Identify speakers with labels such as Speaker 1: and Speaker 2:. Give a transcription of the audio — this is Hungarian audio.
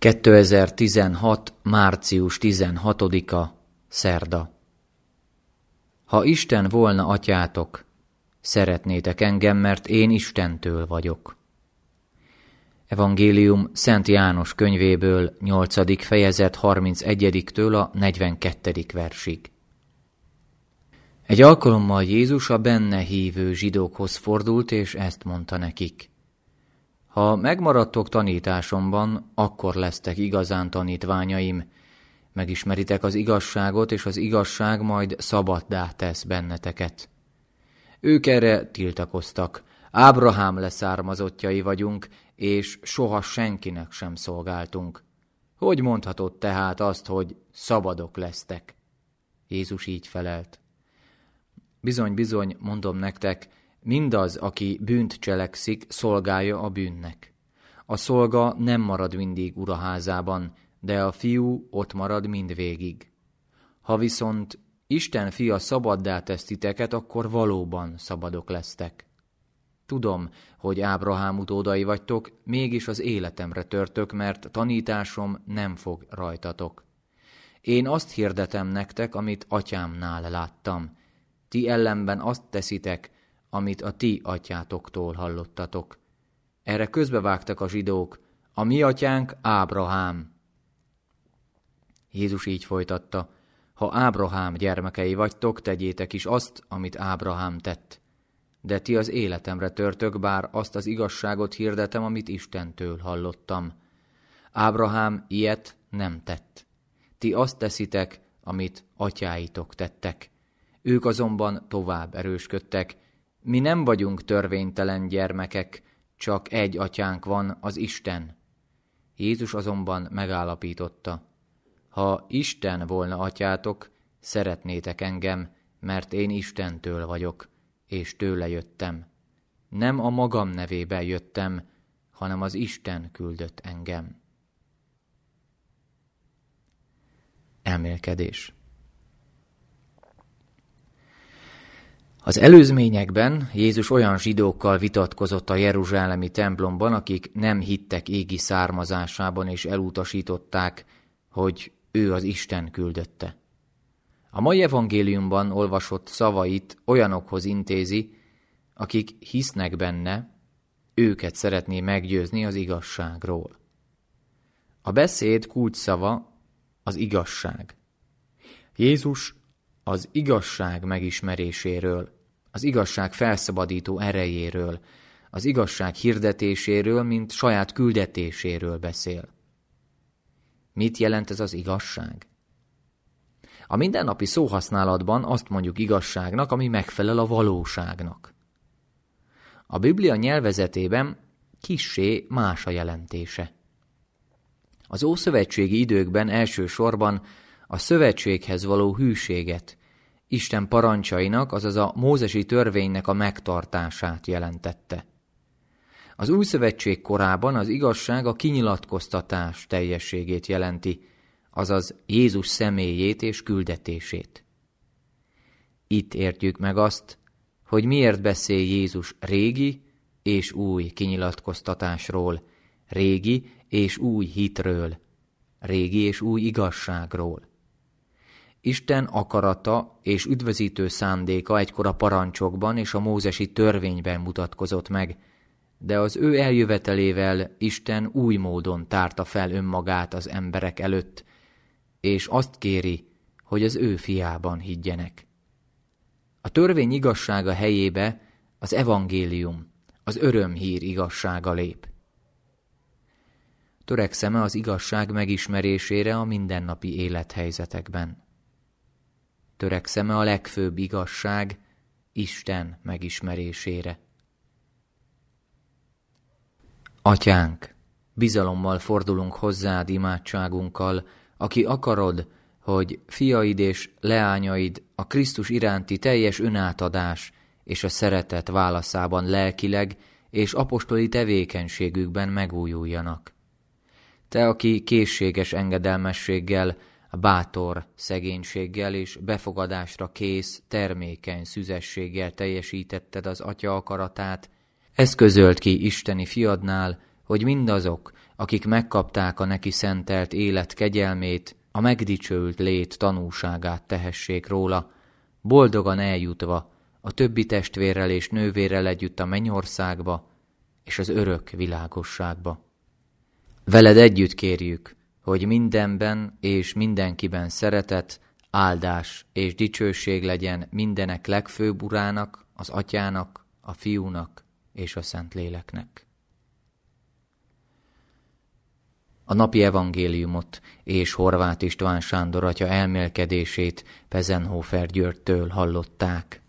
Speaker 1: 2016. március 16-a, szerda. Ha Isten volna atyátok, szeretnétek engem, mert én Istentől vagyok. Evangélium Szent János könyvéből, 8. fejezet 31-től a 42. versig. Egy alkalommal Jézus a benne hívő zsidókhoz fordult, és ezt mondta nekik: ha megmaradtok tanításomban, akkor lesztek igazán tanítványaim, megismeritek az igazságot, és az igazság majd szabaddá tesz benneteket. Ők erre tiltakoztak: Ábrahám leszármazottjai vagyunk, és soha senkinek sem szolgáltunk. Hogy mondhatod tehát azt, hogy szabadok lesztek? Jézus így felelt: bizony, bizony, mondom nektek, mindaz, aki bűnt cselekszik, szolgálja a bűnnek. A szolga nem marad mindig uraházában, de a fiú ott marad mindvégig. Ha viszont Isten fia szabaddá tesz titeket, akkor valóban szabadok lesztek. Tudom, hogy Ábrahám utódai vagytok, mégis az életemre törtök, mert tanításom nem fog rajtatok. Én azt hirdetem nektek, amit atyámnál láttam. Ti ellenben azt teszitek, amit a ti atyátoktól hallottatok. Erre közbevágtak a zsidók: a mi atyánk Ábrahám. Jézus így folytatta: ha Ábrahám gyermekei vagytok, tegyétek is azt, amit Ábrahám tett. De ti az életemre törtök, bár azt az igazságot hirdetem, amit Istentől hallottam. Ábrahám ilyet nem tett. Ti azt teszitek, amit atyáitok tettek. Ők azonban tovább erősködtek: mi nem vagyunk törvénytelen gyermekek, csak egy atyánk van, az Isten. Jézus azonban megállapította: ha Isten volna atyátok, szeretnétek engem, mert én Istentől vagyok, és tőle jöttem. Nem a magam nevében jöttem, hanem az Isten küldött engem. Elmélkedés. Az előzményekben Jézus olyan zsidókkal vitatkozott a jeruzsálemi templomban, akik nem hittek égi származásában, és elutasították, hogy ő az Isten küldötte. A mai evangéliumban olvasott szavait olyanokhoz intézi, akik hisznek benne, őket szeretné meggyőzni az igazságról. A beszéd kulcsszava az igazság. Jézus az igazság megismeréséről, az igazság felszabadító erejéről, az igazság hirdetéséről, mint saját küldetéséről beszél. Mit jelent ez az igazság? A mindennapi szóhasználatban azt mondjuk igazságnak, ami megfelel a valóságnak. A Biblia nyelvezetében kissé más a jelentése. Az ószövetségi időkben elsősorban a szövetséghez való hűséget, Isten parancsainak, azaz a mózesi törvénynek a megtartását jelentette. Az új szövetség korában az igazság a kinyilatkoztatás teljességét jelenti, azaz Jézus személyét és küldetését. Itt értjük meg azt, hogy miért beszél Jézus régi és új kinyilatkoztatásról, régi és új hitről, régi és új igazságról. Isten akarata és üdvözítő szándéka egykor a parancsokban és a mózesi törvényben mutatkozott meg, de az ő eljövetelével Isten új módon tárta fel önmagát az emberek előtt, és azt kéri, hogy az ő fiában higgyenek. A törvény igazsága helyébe az evangélium, az örömhír igazsága lép. Törekszem-e az igazság megismerésére a mindennapi élethelyzetekben? Törekszem-e a legfőbb igazság, Isten megismerésére? Atyánk, bizalommal fordulunk hozzád imádságunkkal, aki akarod, hogy fiaid és leányaid a Krisztus iránti teljes önátadás és a szeretet válaszában lelkileg és apostoli tevékenységükben megújuljanak. Te, aki készséges engedelmességgel, bátor szegénységgel és befogadásra kész, termékeny szüzességgel teljesítetted az Atya akaratát, ezt közölt ki isteni fiadnál, hogy mindazok, akik megkapták a neki szentelt élet kegyelmét, a megdicsőült lét tanúságát tehessék róla, boldogan eljutva a többi testvérrel és nővérrel együtt a mennyországba és az örök világosságba. Veled együtt kérjük, hogy mindenben és mindenkiben szeretet, áldás és dicsőség legyen mindenek legfőbb Urának, az Atyának, a Fiúnak és a Szentléleknek. A napi evangéliumot és Horváth István Sándor atya elmélkedését Pezenhofer Györgytől hallották.